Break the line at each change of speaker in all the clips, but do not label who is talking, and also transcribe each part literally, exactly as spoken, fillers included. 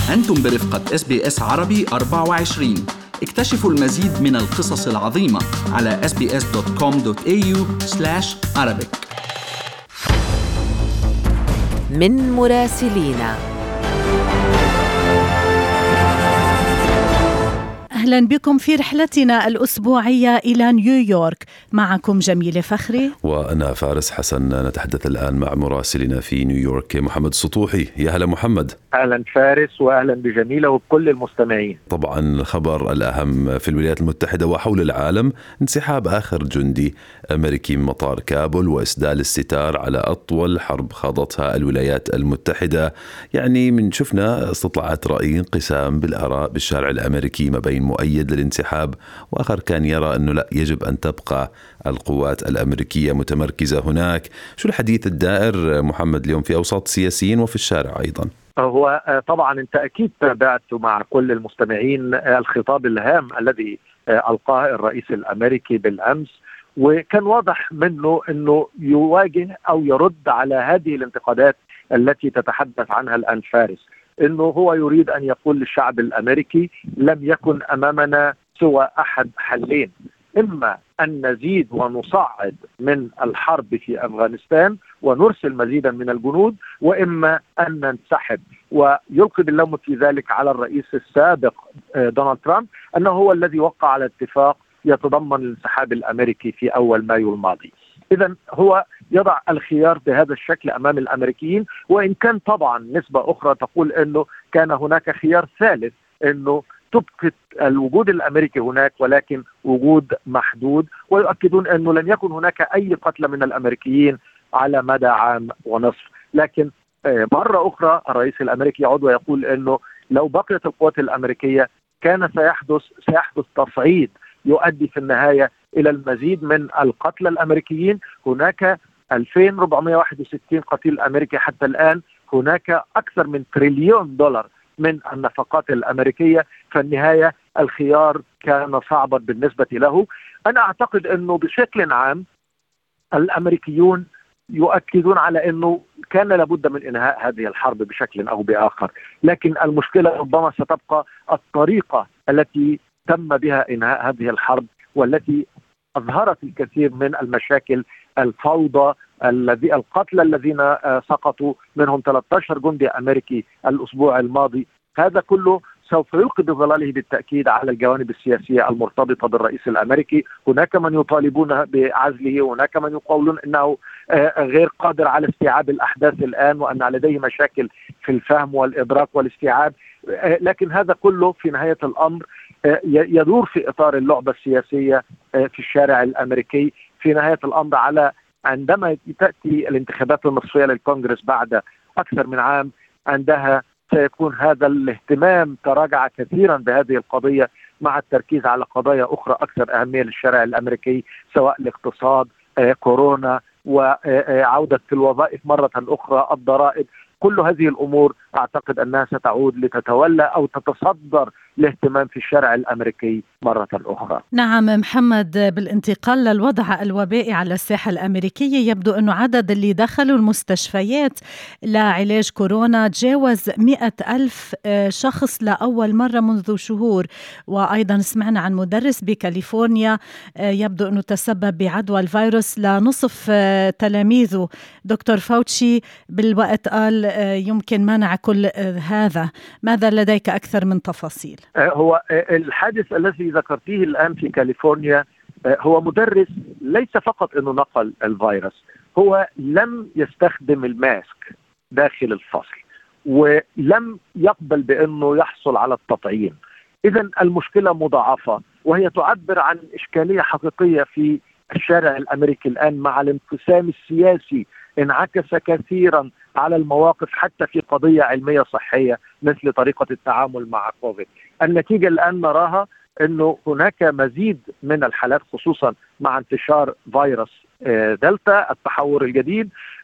أنتم برفقة إس بي إس عربي أربعة وعشرين. اكتشفوا المزيد من القصص العظيمة على إس بي إس دوت كوم دوت إيه يو سلاش عربيك.
من مراسلينا.
أهلا بكم في رحلتنا الأسبوعية إلى نيويورك. معكم جميلة فخري
وأنا فارس حسن. نتحدث الآن مع مراسلنا في نيويورك محمد سطوحي. يا هلا محمد.
أهلا فارس وأهلا بجميلة وكل المستمعين.
طبعا الخبر الأهم في الولايات المتحدة وحول العالم انسحاب آخر جندي أمريكي من مطار كابول وإسدال الستار على أطول حرب خاضتها الولايات المتحدة. يعني من شفنا استطلاعات رأي انقسام بالآراء بالشارع الأمريكي ما بين مؤيد للانسحاب وآخر كان يرى أنه لا، يجب أن تبقى القوات الأمريكية متمركزة هناك. شو الحديث الدائر محمد اليوم في أوساط السياسيين وفي الشارع أيضا؟
هو طبعا أنت أكيد تابعت مع كل المستمعين الخطاب الهام الذي ألقاه الرئيس الأمريكي بالأمس، وكان واضح منه أنه يواجه أو يرد على هذه الانتقادات التي تتحدث عنها الآن فارس، أنه هو يريد أن يقول للشعب الأمريكي لم يكن أمامنا سوى أحد حلين: إما أن نزيد ونصعد من الحرب في أفغانستان ونرسل مزيدا من الجنود، وإما أن ننسحب. ويلقي باللوم في ذلك على الرئيس السابق دونالد ترامب أنه هو الذي وقع على اتفاق يتضمن الانسحاب الأمريكي في أول مايو الماضي. إذن هو يضع الخيار بهذا الشكل أمام الأمريكيين، وإن كان طبعا نسبة أخرى تقول أنه كان هناك خيار ثالث، أنه تبقى الوجود الأمريكي هناك ولكن وجود محدود، ويؤكدون أنه لن يكن هناك أي قتل من الأمريكيين على مدى عام ونصف. لكن مرة أخرى الرئيس الأمريكي يعود ويقول أنه لو بقيت القوات الأمريكية كان سيحدث سيحدث تصعيد يؤدي في النهاية إلى المزيد من القتلى الأمريكيين. هناك ألفين وأربعمائة وواحد وستين قتيل أمريكي حتى الآن، هناك أكثر من تريليون دولار من النفقات الأمريكية. فالنهاية الخيار كان صعبا بالنسبة له. أنا أعتقد أنه بشكل عام الأمريكيون يؤكدون على أنه كان لابد من إنهاء هذه الحرب بشكل أو بآخر، لكن المشكلة ربما ستبقى الطريقة التي تم بها إنهاء هذه الحرب، والتي أظهرت الكثير من المشاكل: الفوضى، الذي القتلى الذين سقطوا منهم ثلاثة عشر جندي أمريكي الأسبوع الماضي. هذا كله سوف يلقي بظلاله بالتأكيد على الجوانب السياسية المرتبطة بالرئيس الأمريكي. هناك من يطالبون بعزله، هناك من يقولون أنه غير قادر على استيعاب الأحداث الآن وأن لديه مشاكل في الفهم والإدراك والاستيعاب. لكن هذا كله في نهاية الأمر يدور في إطار اللعبة السياسية في الشارع الأمريكي. في نهاية الأمر على عندما تأتي الانتخابات النصفية للكونغرس بعد أكثر من عام، عندها سيكون هذا الاهتمام تراجع كثيرا بهذه القضية مع التركيز على قضايا أخرى أكثر أهمية للشارع الأمريكي، سواء الاقتصاد، كورونا، وعودة الوظائف مرة أخرى، الضرائب. كل هذه الأمور أعتقد أنها ستعود لتتولى أو تتصدر الاهتمام في الشارع الأمريكي مرة أخرى.
نعم محمد، بالانتقال للوضع الوبائي على الساحة الأمريكية، يبدو أنه عدد اللي دخلوا المستشفيات لعلاج كورونا تجاوز مئة ألف شخص لأول مرة منذ شهور. وأيضا سمعنا عن مدرس بكاليفورنيا يبدو أنه تسبب بعدوى الفيروس لنصف تلاميذه. دكتور فاوتشي بالوقت قال يمكن منع كل هذا. ماذا لديك أكثر من تفاصيل؟
هو الحادث الذي ذكرتيه الآن في كاليفورنيا هو مدرس ليس فقط أنه نقل الفيروس، هو لم يستخدم الماسك داخل الفصل ولم يقبل بأنه يحصل على التطعيم. إذن المشكلة مضاعفة، وهي تعبر عن إشكالية حقيقية في الشارع الأمريكي الآن مع الانقسام السياسي. انعكس كثيرا على المواقف حتى في قضية علمية صحية مثل طريقة التعامل مع كوفيد. النتيجة الآن نراها أنه هناك مزيد من الحالات، خصوصا مع انتشار فيروس دلتا التحور الجديد.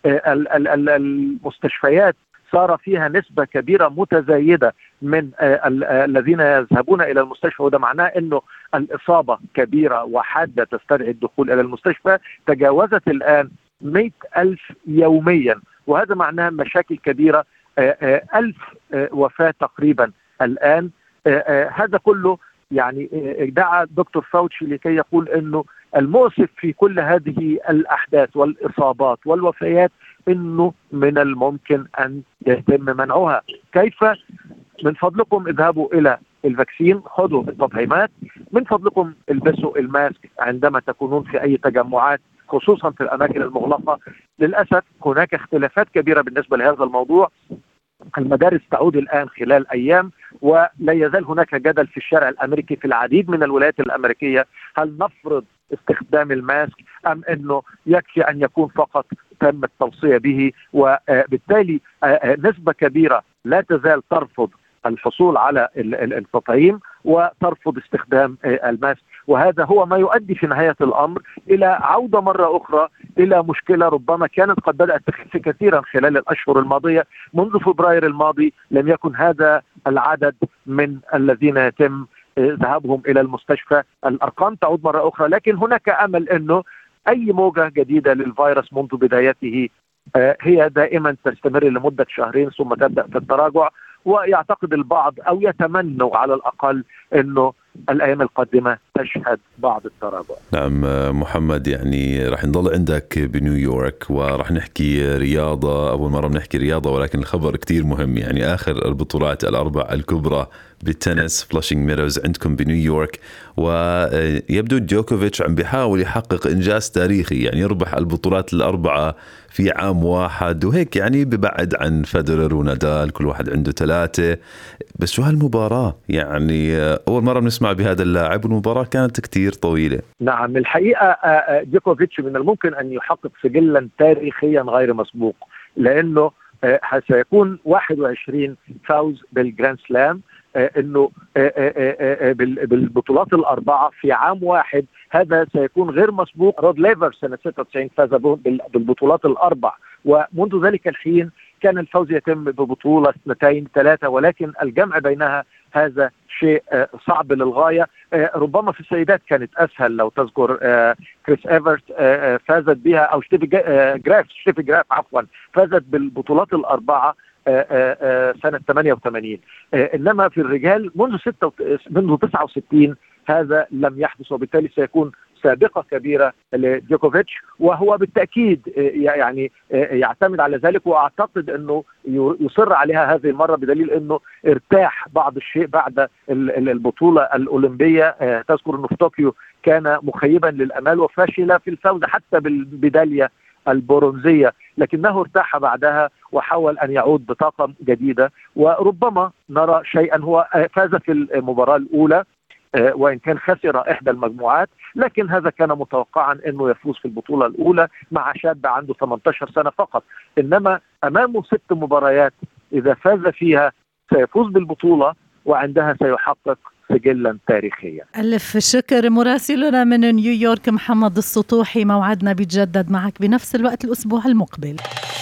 المستشفيات صار فيها نسبة كبيرة متزايدة من الذين يذهبون إلى المستشفى، وده معناه أنه الإصابة كبيرة وحادة تستدعي الدخول إلى المستشفى. تجاوزت الآن مئة ألف يوميا، وهذا معناه مشاكل كبيرة ألف وفاة تقريبا الآن. هذا كله يعني دعا دكتور فاوتشي لكي يقول أنه المؤسف في كل هذه الأحداث والإصابات والوفيات أنه من الممكن أن يتم منعها. كيف؟ من فضلكم اذهبوا إلى الفاكسين، خذوا التطعيمات، من فضلكم البسوا الماسك عندما تكونون في أي تجمعات خصوصا في الأماكن المغلقة. للأسف هناك اختلافات كبيرة بالنسبة لهذا الموضوع. المدارس تعود الآن خلال أيام، ولا يزال هناك جدل في الشارع الأمريكي في العديد من الولايات الأمريكية، هل نفرض استخدام الماسك أم أنه يكفي أن يكون فقط تم التوصية به. وبالتالي نسبة كبيرة لا تزال ترفض الحصول على التطعيم وترفض استخدام الماسك، وهذا هو ما يؤدي في نهاية الأمر إلى عودة مرة أخرى إلى مشكلة ربما كانت قد بدأت تخف كثيرا خلال الأشهر الماضية. منذ فبراير الماضي لم يكن هذا العدد من الذين يتم ذهابهم إلى المستشفى. الأرقام تعود مرة أخرى، لكن هناك أمل أنه أي موجة جديدة للفيروس منذ بدايته هي دائما تستمر لمدة شهرين ثم تبدأ في التراجع. ويعتقد البعض أو يتمنوا على الأقل أنه الأيام القادمة تشهد بعض التراجع.
نعم محمد، يعني راح نضل عندك بنيويورك وراح نحكي رياضة. أول مرة بنحكي رياضة ولكن الخبر كتير مهم. يعني آخر البطولات الأربع الكبرى بالتنس فلاشينج ميدوز عندكم بنيويورك، ويبدو جوكوفيتش عم بيحاول يحقق إنجاز تاريخي، يعني يربح البطولات الأربعة في عام واحد وهيك، يعني ببعد عن فيدرر ونادال كل واحد عنده ثلاثة. بس شو هالمباراة؟ يعني أول مرة بنسمع بهذا اللاعب والمباراة كانت كتير طويلة.
نعم، الحقيقة جوكوفيتش من الممكن أن يحقق سجلا تاريخيا غير مسبوق، لأنه سيكون واحد وعشرين فوز بالجراند سلام، انه بالبطولات الاربعه في عام واحد. هذا سيكون غير مسبوق. رود ليفر سنه ستة وتسعين فاز بالبطولات الاربع، ومنذ ذلك الحين كان الفوز يتم ببطوله اثنتين ثلاثه، ولكن الجمع بينها هذا شيء صعب للغايه. ربما في السيدات كانت اسهل، لو تذكر كريس ايفرت فازت بها، او ستيفي جراف ستيفي جراف عفوا فازت بالبطولات الاربعه سنة ثمانية وثمانين. إنما في الرجال منذ ستة منذ تسعة وستين هذا لم يحدث، وبالتالي سيكون سابقة كبيرة لجوكوفيتش، وهو بالتأكيد يعني يعتمد على ذلك، وأعتقد أنه يصر عليها هذه المرة، بدليل أنه ارتاح بعض الشيء بعد البطولة الأولمبية. تذكر أنه في طوكيو كان مخيبا للأمال وفاشل في الفوز حتى بالميدالية البرونزية، لكنه ارتاح بعدها وحاول أن يعود بطاقة جديدة، وربما نرى شيئا. هو فاز في المباراة الأولى وإن كان خسر إحدى المجموعات، لكن هذا كان متوقعا أنه يفوز في البطولة الأولى مع شاب عنده ثمانية عشر سنة فقط. إنما أمامه ست مباريات إذا فاز فيها سيفوز بالبطولة، وعندها سيحقق سجلا تاريخيا.
ألف شكر. مراسلنا من نيويورك محمد السطوحي، موعدنا بيتجدد معك بنفس الوقت الأسبوع المقبل.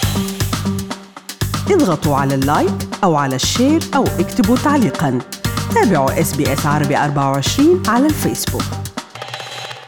اضغطوا على اللايك أو على الشير أو اكتبوا تعليقا. تابعوا إس بي إس عربي أربعة وعشرين على الفيسبوك.